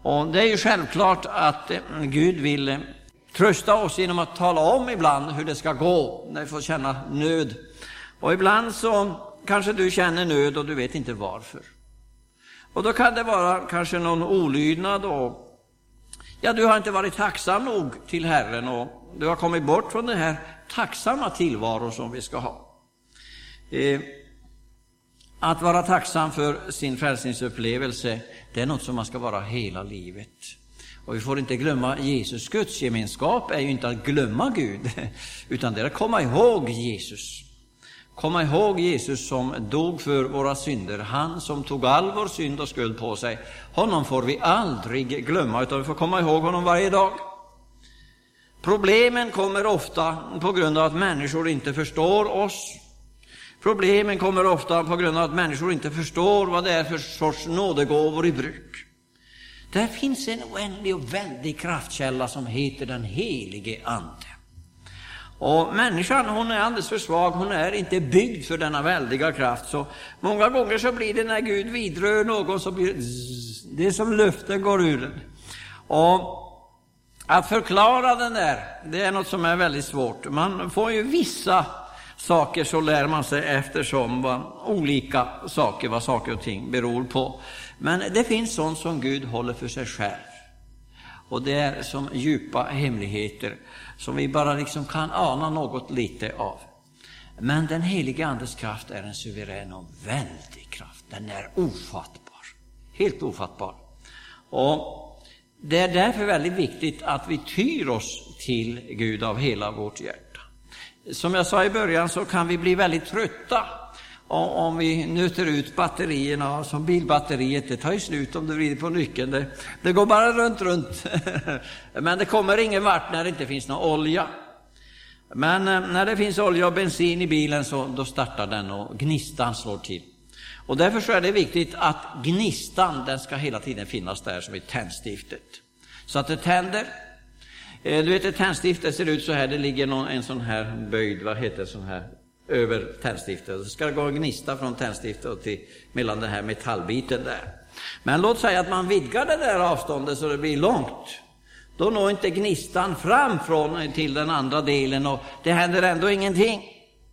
Och det är ju självklart att Gud vill trösta oss genom att tala om ibland hur det ska gå när vi får känna nöd. Och ibland så kanske du känner nöd och du vet inte varför. Och då kan det vara kanske någon olydnad och du har inte varit tacksam nog till Herren och du har kommit bort från den här tacksamma tillvaro som vi ska ha. Att vara tacksam för sin frälsningsupplevelse, det är något som man ska vara hela livet. Och vi får inte glömma Jesus. Guds gemenskap är ju inte att glömma Gud, utan det är att komma ihåg Jesus. Komma ihåg Jesus som dog för våra synder. Han som tog all vår synd och skuld på sig. Honom får vi aldrig glömma, utan vi får komma ihåg honom varje dag. Problemen kommer ofta på grund av att människor inte förstår oss. Problemen kommer ofta på grund av att människor inte förstår vad det är för sorts nådegåvor i bruk. Där finns en oändlig och väldig kraftkälla som heter den helige Ande. Och människan, hon är alldeles för svag, hon är inte byggd för denna väldiga kraft. Så många gånger så blir det när Gud vidrör någon så blir det som luften går ur den. Och att förklara den där, det är något som är väldigt svårt. Man får ju vissa saker så lär man sig eftersom vad olika saker, vad saker och ting beror på. Men det finns sånt som Gud håller för sig själv. Och det är som djupa hemligheter som vi bara liksom kan ana något lite av. Men den heliga Andes kraft är en suverän och väldig kraft. Den är ofattbar. Helt ofattbar. Och det är därför väldigt viktigt att vi tyr oss till Gud av hela vårt hjärta. Som jag sa i början så kan vi bli väldigt trötta om vi nöter ut batterierna. Som bilbatteriet, det tar ju slut om du vrider på nyckeln. Det går bara runt. Men det kommer ingen vart när det inte finns någon olja. Men när det finns olja och bensin i bilen så då startar den och gnistan slår till. Och därför så är det viktigt att gnistan, den ska hela tiden finnas där som i tändstiftet. Så att det tänder. Du vet, ett tändstift ser ut så här, det ligger en sån här böjd, vad heter det, sån här över tändstiftet. Så ska det gå en gnista från tändstiftet och till mellan den här metallbiten där. Men låt säga att man vidgar det där avståndet så det blir långt. Då når inte gnistan fram till den andra delen och det händer ändå ingenting.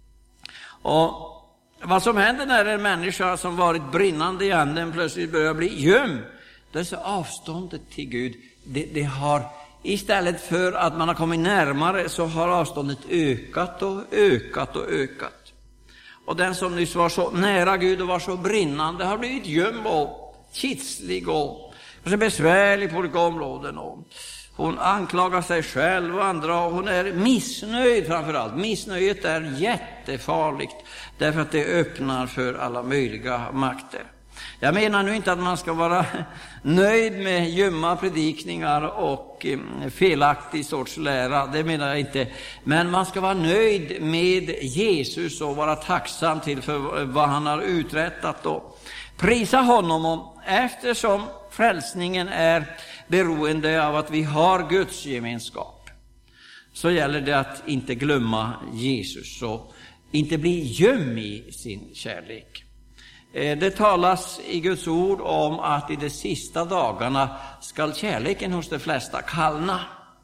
Och vad som händer när en människa som varit brinnande i anden plötsligt börjar bli gömd, det är så avståndet till Gud, det har, istället för att man har kommit närmare så har avståndet ökat och ökat och ökat. Och den som nyss var så nära Gud och var så brinnande har blivit gömd och kitslig och så besvärlig på olika områden. Och hon anklagar sig själv och andra och hon är missnöjd framförallt. Missnöjet är jättefarligt därför att det öppnar för alla möjliga makter. Jag menar nu inte att man ska vara nöjd med ljumma predikningar och felaktig sorts lära, det menar jag inte. Men man ska vara nöjd med Jesus och vara tacksam till för vad han har uträttat och prisa honom om, eftersom frälsningen är beroende av att vi har Guds gemenskap. Så gäller det att inte glömma Jesus och inte bli gömd i sin kärlek. Det talas i Guds ord om att i de sista dagarna skall kärleken hos de flesta kallna.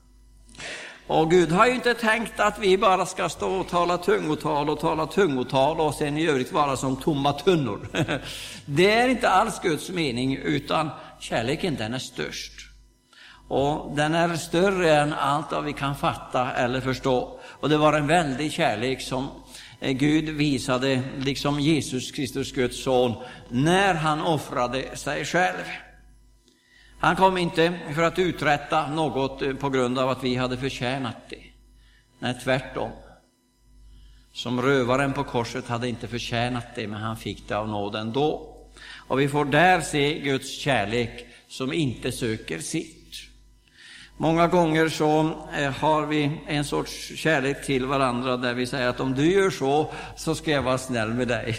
Och Gud har ju inte tänkt att vi bara ska stå och tala tungotal och sen i övrigt vara som tomma tunnor. Det är inte alls Guds mening, utan kärleken, den är störst. Och den är större än allt vad vi kan fatta eller förstå. Och det var en väldig kärlek som Gud visade, liksom Jesus Kristus, Guds son, när han offrade sig själv. Han kom inte för att uträtta något på grund av att vi hade förtjänat det. Nej, tvärtom. Som rövaren på korset hade inte förtjänat det, men han fick det av nåden då. Och vi får där se Guds kärlek som inte söker sitt. Många gånger så har vi en sorts kärlek till varandra där vi säger att om du gör så ska jag vara snäll med dig.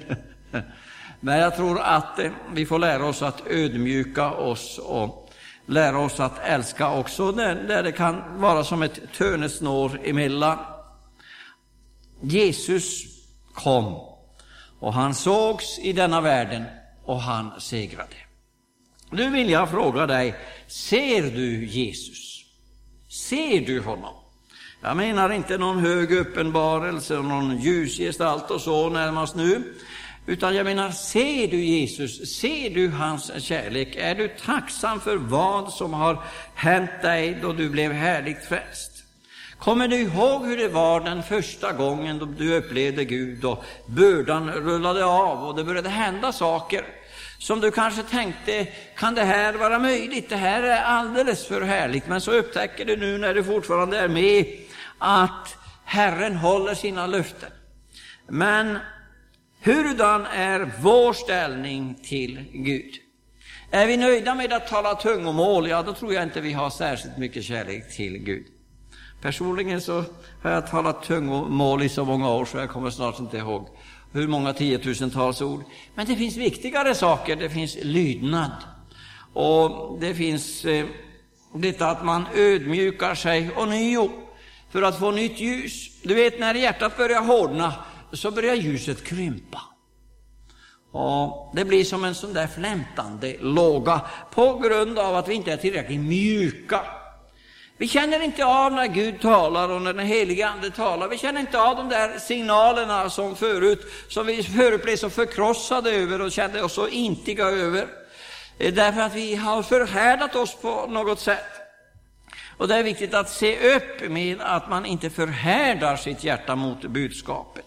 Men jag tror att vi får lära oss att ödmjuka oss och lära oss att älska också där det kan vara som ett törnesnår emellan. Jesus kom och han sågs i denna världen och han segrade. Nu vill jag fråga dig, ser du Jesus? Ser du honom? Jag menar inte någon hög uppenbarelse och någon ljusgestalt och så närmast nu, utan jag menar, ser du Jesus? Ser du hans kärlek? Är du tacksam för vad som har hänt dig då du blev härligt frälst? Kommer du ihåg hur det var den första gången då du upplevde Gud och bördan rullade av och det började hända saker som du kanske tänkte, kan det här vara möjligt? Det här är alldeles för härligt. Men så upptäcker du nu när du fortfarande är med att Herren håller sina löften. Men hurdan är vår ställning till Gud? Är vi nöjda med att tala tungomål? Ja, då tror jag inte vi har särskilt mycket kärlek till Gud. Personligen så har jag talat tungomål i så många år så jag kommer snart inte ihåg hur många 10-tusentals ord. Men det finns viktigare saker. Det finns lydnad. Och det finns detta att man ödmjukar sig ånyo för att få nytt ljus. Du vet, när hjärtat börjar hårdna så börjar ljuset krympa. Och det blir som en sån där flämtande låga på grund av att vi inte är tillräckligt mjuka. Vi känner inte av när Gud talar och när den helige Ande talar. Vi känner inte av de där signalerna som vi förut blev så förkrossade över och kände oss så intiga över. Därför att vi har förhärdat oss på något sätt. Och det är viktigt att se upp med att man inte förhärdar sitt hjärta mot budskapet.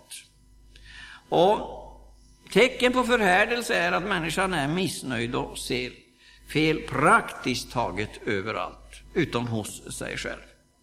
Och tecken på förhärdelse är att människan är missnöjd och ser fel praktiskt taget överallt, utom hos sig själv.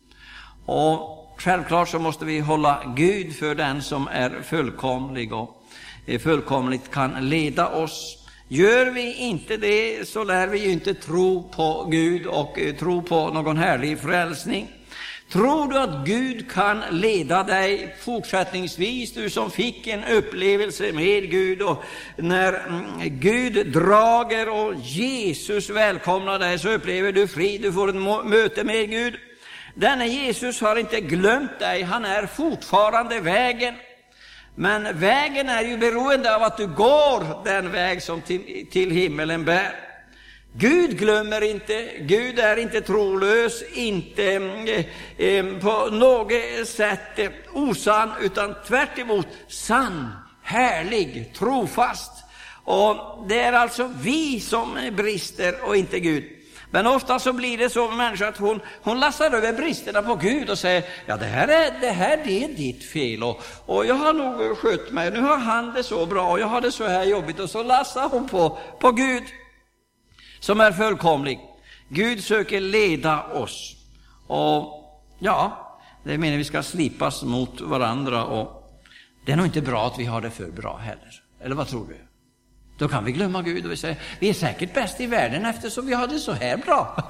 Och självklart så måste vi hålla Gud för den som är fullkomlig och fullkomligt kan leda oss. Gör vi inte det så lär vi ju inte tro på Gud och tro på någon härlig frälsning. Tror du att Gud kan leda dig fortsättningsvis, du som fick en upplevelse med Gud, och när Gud drager och Jesus välkomnar dig så upplever du frid, du får ett möte med Gud. Denne Jesus har inte glömt dig, han är fortfarande vägen. Men vägen är ju beroende av att du går den väg som till himmelen bär. Gud glömmer inte, Gud är inte trolös, inte på något sätt osann, utan tvärt emot sann, härlig, trofast. Och det är alltså vi som brister och inte Gud. Men ofta så blir det så med människor att hon lastar över bristerna på Gud och säger, ja det här är ditt fel och jag har nog skött mig, nu har han det så bra och jag har det så här jobbigt, och så lastar hon på Gud som är fullkomlig. Gud söker leda oss. Och ja, det menar vi ska slipas mot varandra, och det är nog inte bra att vi har det för bra heller. Eller vad tror du? Då kan vi glömma Gud och vi säger, vi är säkert bäst i världen eftersom vi har det så här bra.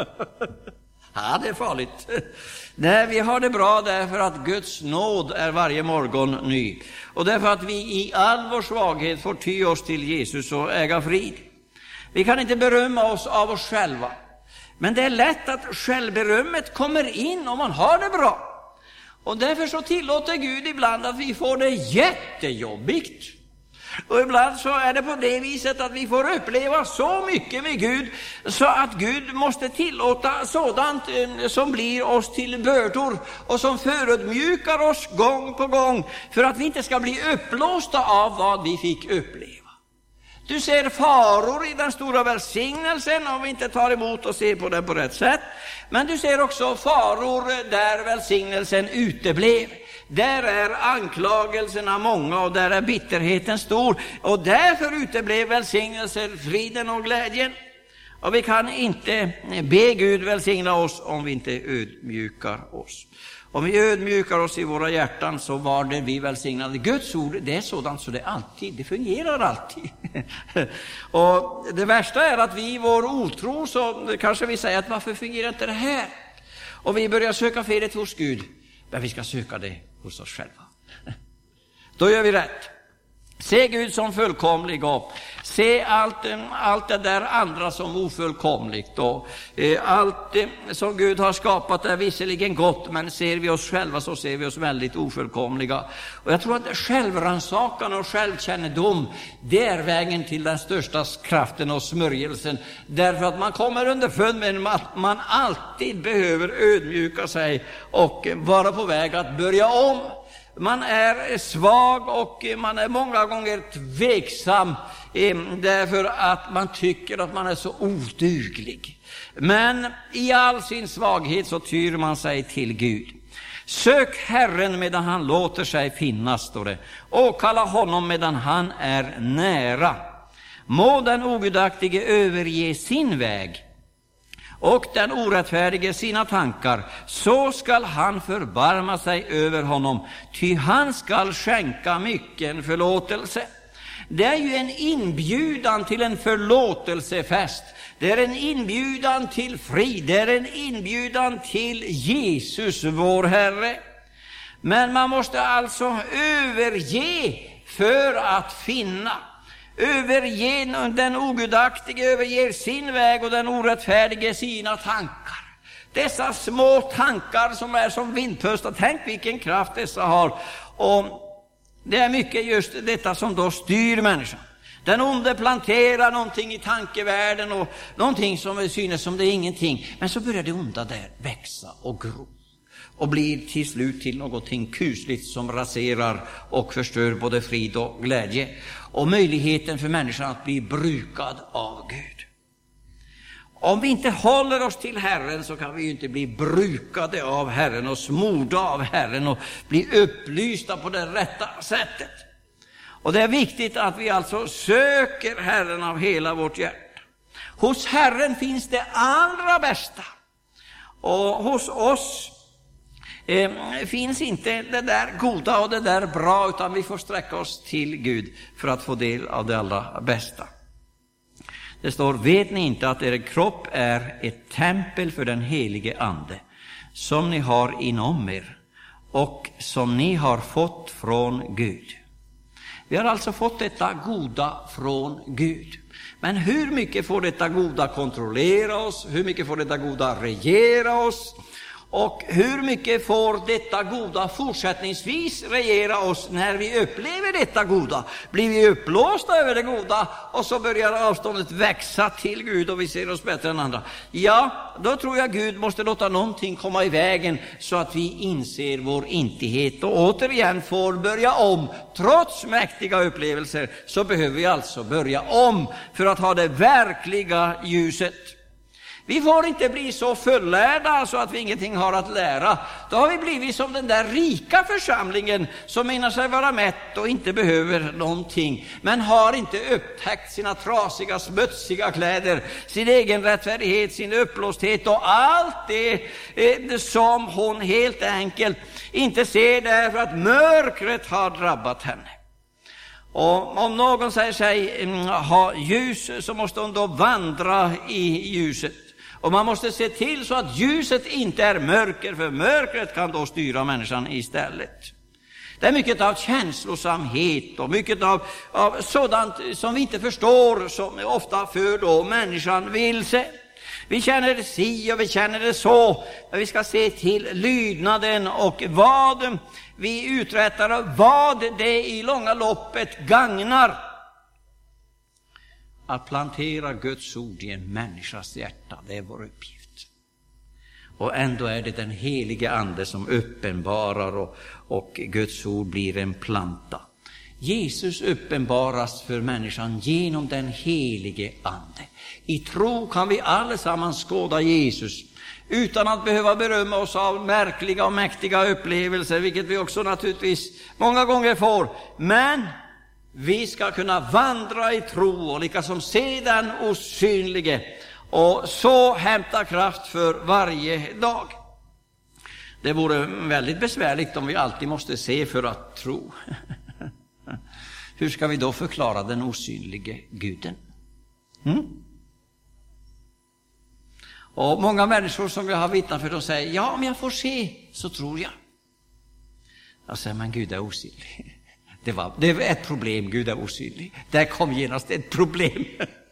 Ja, det är farligt. Nej, vi har det bra därför att Guds nåd är varje morgon ny. Och därför att vi i all vår svaghet får ty oss till Jesus och äga frid. Vi kan inte berömma oss av oss själva. Men det är lätt att självberömmet kommer in om man har det bra. Och därför så tillåter Gud ibland att vi får det jättejobbigt. Och ibland så är det på det viset att vi får uppleva så mycket med Gud så att Gud måste tillåta sådant som blir oss till bördor och som förödmjukar oss gång på gång för att vi inte ska bli uppblåsta av vad vi fick uppleva. Du ser faror i den stora välsignelsen om vi inte tar emot och ser på den på rätt sätt. Men du ser också faror där välsignelsen uteblev. Där är anklagelserna många och där är bitterheten stor. Och därför uteblev välsignelsen, friden och glädjen. Och vi kan inte be Gud välsigna oss om vi inte ödmjukar oss. Om vi ödmjukar oss i våra hjärtan så var det vi välsignade. Guds ord, det är sådant så det fungerar alltid. Och det värsta är att vi i vår otro så kanske vi säger att varför fungerar inte det här? Och vi börjar söka felet hos Gud. Men vi ska söka det hos oss själva. Då gör vi rätt. Se Gud som fullkomlig och se allt det där andra som ofullkomligt. Och allt som Gud har skapat är visserligen gott, men ser vi oss själva så ser vi oss väldigt ofullkomliga. Och jag tror att självrannsakan och självkännedom, det är vägen till den största kraften och smörjelsen. Därför att man kommer underfund med att man alltid behöver ödmjuka sig och vara på väg att börja om. Man är svag och man är många gånger tveksam därför att man tycker att man är så oduglig. Men i all sin svaghet så tyr man sig till Gud. Sök Herren medan han låter sig finnas, står det. Och kalla honom medan han är nära. Må den ogudaktige överge sin väg och den orättfärdige sina tankar, så skall han förbarma sig över honom, ty han skall skänka mycken förlåtelse. Det är ju en inbjudan till en förlåtelsefest. Det är en inbjudan till frid. Det är en inbjudan till Jesus, vår Herre. Men man måste alltså överge för att finna. Överge, den ogudaktige överger sin väg och den orättfärdige sina tankar. Dessa små tankar som är som vindpustar, tänk vilken kraft dessa har. Och det är mycket just detta som då styr människan. Den onde planterar någonting i tankevärlden och någonting som synes som det är ingenting. Men så börjar det onda där växa och gro och blir till slut till någonting kusligt som raserar och förstör både frid och glädje och möjligheten för människan att bli brukad av Gud. Om vi inte håller oss till Herren så kan vi ju inte bli brukade av Herren och smorda av Herren och bli upplysta på det rätta sättet. Och det är viktigt att vi alltså söker Herren av hela vårt hjärta. Hos Herren finns det allra bästa. Och hos oss finns inte det där goda och det där bra, utan vi får sträcka oss till Gud för att få del av det allra bästa. Det står: vet ni inte att er kropp är ett tempel för den helige ande, som ni har inom er och som ni har fått från Gud? Vi har alltså fått detta goda från Gud. Men hur mycket får detta goda kontrollera oss? Hur mycket får detta goda regera oss? Och hur mycket får detta goda fortsättningsvis regera oss när vi upplever detta goda? Blir vi uppblåsta över det goda och så börjar avståndet växa till Gud och vi ser oss bättre än andra? Ja, då tror jag Gud måste låta någonting komma i vägen så att vi inser vår intighet och återigen får börja om. Trots mäktiga upplevelser så behöver vi alltså börja om för att ha det verkliga ljuset. Vi får inte bli så fullärda så att vi ingenting har att lära. Då har vi blivit som den där rika församlingen som menar sig vara mätt och inte behöver någonting. Men har inte upptäckt sina trasiga, smutsiga kläder, sin egen rättfärdighet, sin uppblåsthet och allt det som hon helt enkelt inte ser därför att mörkret har drabbat henne. Och om någon säger sig ha ljus så måste hon då vandra i ljuset. Och man måste se till så att ljuset inte är mörker, för mörkret kan då styra människan istället. Det är mycket av känslosamhet och mycket av sådant som vi inte förstår som ofta för då människan vilse. Vi känner det si och vi känner det så, men vi ska se till lydnaden och vad vi uträttar och vad det i långa loppet gagnar. Att plantera Guds ord i en människas hjärta, det är vår uppgift. Och ändå är det den helige ande som uppenbarar och Guds ord blir en planta. Jesus uppenbaras för människan genom den helige ande. I tro kan vi allesammans skåda Jesus utan att behöva berömma oss av märkliga och mäktiga upplevelser, vilket vi också naturligtvis många gånger får. Men vi ska kunna vandra i tro och liksom se den osynlige och så hämta kraft för varje dag. Det vore väldigt besvärligt om vi alltid måste se för att tro. Hur ska vi då förklara den osynlige Guden? Och många människor som jag har vittnat för, de säger: ja, om jag får se så tror jag. Jag säger: men Gud är osynlig. Det var ett problem, Gud är osynlig. Där kom genast ett problem.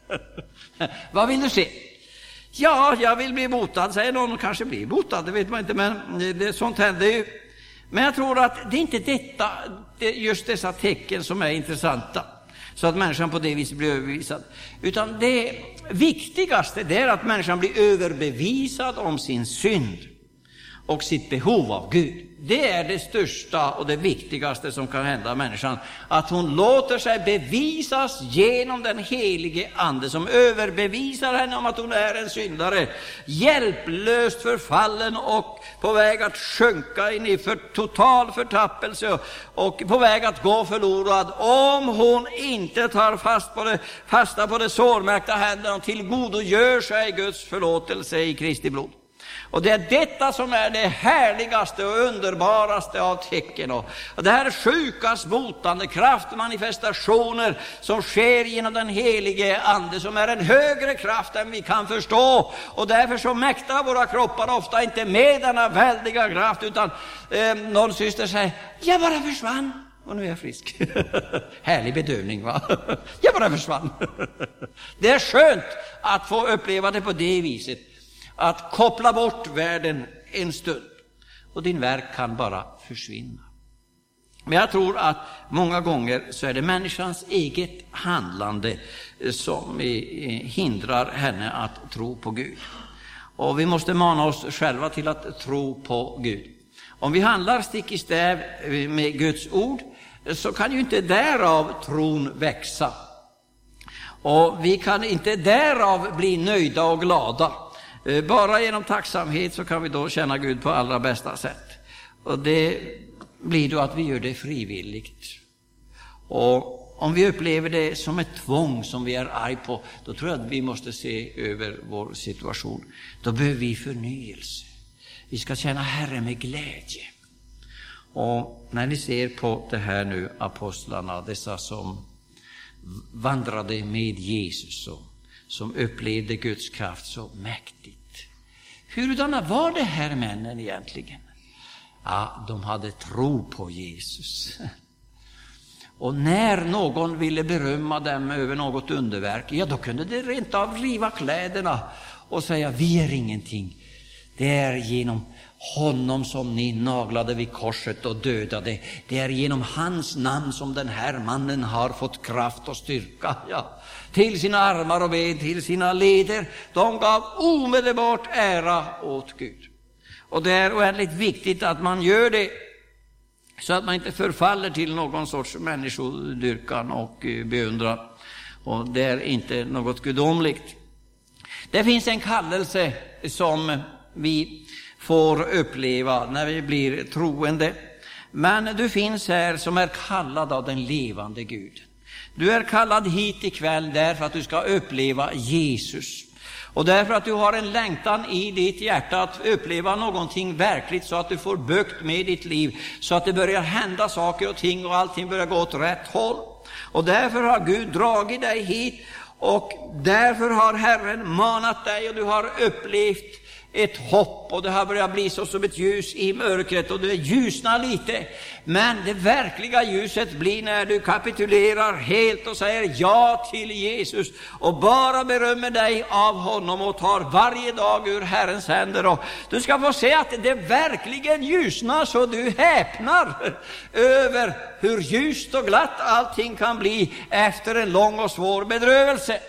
Vad vill du se? Ja, jag vill bli botad, säger någon. Kanske bli botad, det vet man inte, men sånt händer ju. Men jag tror att det är inte just dessa tecken som är intressanta, så att människan på det viset blir överbevisad. Utan det viktigaste det är att människan blir överbevisad om sin synd och sitt behov av Gud. Det är det största och det viktigaste som kan hända människan. Att hon låter sig bevisas genom den helige ande som överbevisar henne om att hon är en syndare, hjälplöst förfallen och på väg att sjunka in i total förtappelse och på väg att gå förlorad, om hon inte tar fasta på det sårmärkta händerna och tillgodogör sig Guds förlåtelse i Kristi blod. Och det är detta som är det härligaste och underbaraste av tecken. Och det här sjukas botande kraftmanifestationer som sker genom den helige ande, som är en högre kraft än vi kan förstå. Och därför så mäktar våra kroppar ofta inte med denna väldiga kraft, utan någon syster säger, jag bara försvann och nu är jag frisk. Härlig bedövning, va? Jag bara försvann. Det är skönt att få uppleva det på det viset. Att koppla bort världen en stund och din verk kan bara försvinna. Men jag tror att många gånger så är det människans eget handlande som hindrar henne att tro på Gud. Och vi måste mana oss själva till att tro på Gud. Om vi handlar stick i stäv med Guds ord, så kan ju inte därav tron växa. Och vi kan inte därav bli nöjda och glada. Bara genom tacksamhet så kan vi då känna Gud på allra bästa sätt. Och det blir då att vi gör det frivilligt. Och om vi upplever det som ett tvång som vi är arg på, då tror jag att vi måste se över vår situation. Då behöver vi förnyelse. Vi ska känna Herren med glädje. Och när ni ser på det här nu, apostlarna, dessa som vandrade med Jesus och som upplevde Guds kraft så mäktigt. Hurdana var det här männen egentligen? Ja, de hade tro på Jesus. Och när någon ville berömma dem över något underverk, ja, då kunde det rent av riva kläderna och säga, vi är ingenting. Det är genom honom som ni naglade vid korset och dödade. Det är genom hans namn som den här mannen har fått kraft och styrka. Ja. Till sina armar och ben, till sina leder. De gav omedelbart ära åt Gud. Och det är oändligt viktigt att man gör det, så att man inte förfaller till någon sorts människodyrkan och beundran. Och det är inte något gudomligt. Det finns en kallelse som vi får uppleva när vi blir troende. Men du finns här som är kallad av den levande Gud. Du är kallad hit ikväll därför att du ska uppleva Jesus. Och därför att du har en längtan i ditt hjärta att uppleva någonting verkligt, så att du får bukt med ditt liv, så att det börjar hända saker och ting och allting börjar gå åt rätt håll. Och därför har Gud dragit dig hit, och därför har Herren manat dig, och du har upplevt ett hopp, och det har börjat bli så som ett ljus i mörkret, och det ljusnar lite. Men det verkliga ljuset blir när du kapitulerar helt och säger ja till Jesus och bara berömmer dig av honom och tar varje dag ur Herrens händer. Och du ska få se att det verkligen ljusnar, så du häpnar över hur ljust och glatt allting kan bli efter en lång och svår bedrövelse.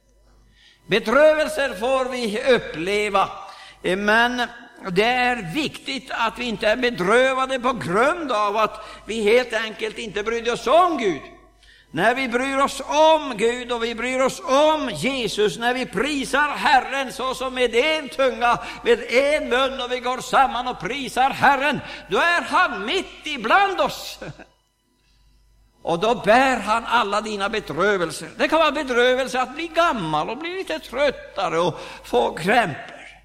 Bedrövelser får vi uppleva. Men det är viktigt att vi inte är bedrövade på grund av att vi helt enkelt inte brydde oss om Gud. När vi bryr oss om Gud och vi bryr oss om Jesus, när vi prisar Herren så som med en tunga, med en mun, och vi går samman och prisar Herren, då är han mitt ibland oss. Och då bär han alla dina bedrövelser. Det kan vara bedrövelse att bli gammal och bli lite tröttare och få krämpor.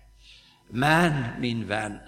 Men min vän,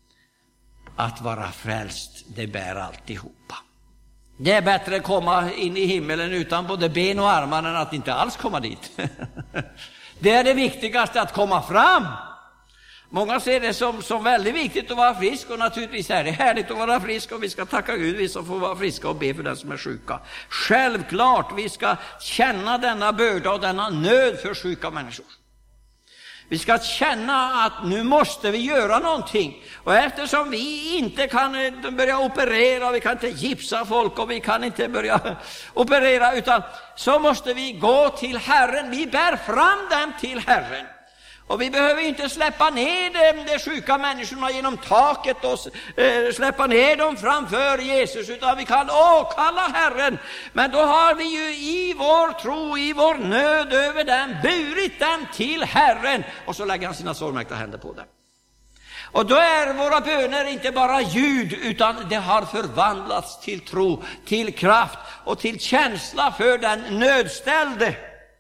att vara frälst, det bär alltihopa. Det är bättre att komma in i himmelen utan både ben och armar än att inte alls komma dit. Det är det viktigaste, att komma fram. Många ser det som väldigt viktigt att vara frisk, och naturligtvis är det härligt att vara frisk, och vi ska tacka Gud, vi som får vara friska, och be för den som är sjuka. Självklart, vi ska känna denna börda och denna nöd för sjuka människor. Vi ska känna att nu måste vi göra någonting. Och eftersom vi inte kan börja operera, vi kan inte gipsa folk och vi kan inte börja operera, utan så måste vi gå till Herren. Vi bär fram dem till Herren. Och vi behöver inte släppa ner de sjuka människorna genom taket och släppa ner dem framför Jesus, utan vi kan åkalla Herren. Men då har vi ju i vår tro, i vår nöd över dem, burit dem till Herren, och så lägger han sina sårmärkta händer på dem. Och då är våra böner inte bara ljud, utan det har förvandlats till tro, till kraft och till känsla för den nödställde.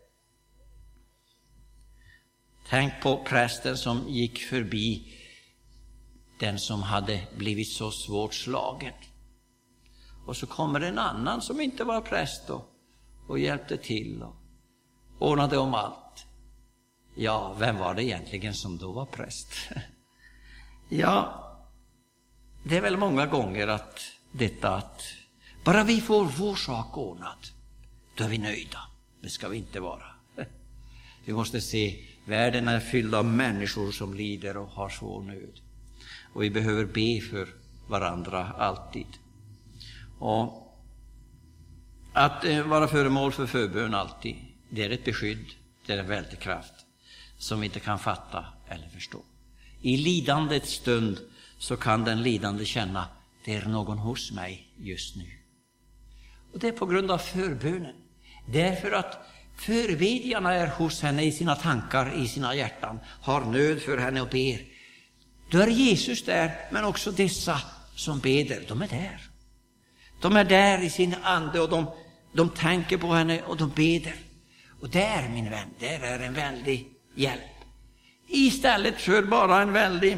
Tänk på prästen som gick förbi den som hade blivit så svårt slagen. Och så kommer en annan som inte var präst och hjälpte till och ordnade om allt. Ja, vem var det egentligen som då var präst? Ja, det är väl många gånger att bara vi får vår sak ordnad, då är vi nöjda. Det ska vi inte vara. Vi måste se, världen är fylld av människor som lider och har svår nöd. Och vi behöver be för varandra alltid. Och att vara föremål för förbön alltid, det är ett beskydd, det är en väldig kraft som vi inte kan fatta eller förstå. I lidandets stund så kan den lidande känna, det är någon hos mig just nu. Och det är på grund av förbönen. Därför att förbedjarna är hos henne i sina tankar, i sina hjärtan, har nöd för henne och ber. Då är Jesus där, men också dessa som beder, de är där. De är där i sin ande, och de tänker på henne och de beder. Och där, min vän, där är en väldig hjälp. Istället för bara en väldig,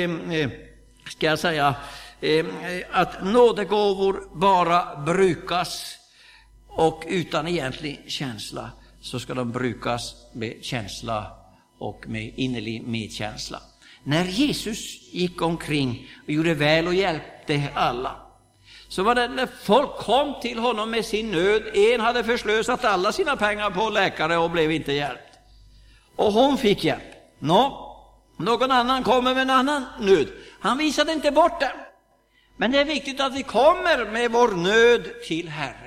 att nådegåvor bara brukas och utan egentlig känsla, så ska de brukas med känsla och med innerlig medkänsla. När Jesus gick omkring och gjorde väl och hjälpte alla, så var det när folk kom till honom med sin nöd. En hade förslösat alla sina pengar på läkare och blev inte hjälpt, och hon fick hjälp. Någon annan kommer med en annan nöd. Han visade inte bort den. Men det är viktigt att vi kommer med vår nöd till Herren.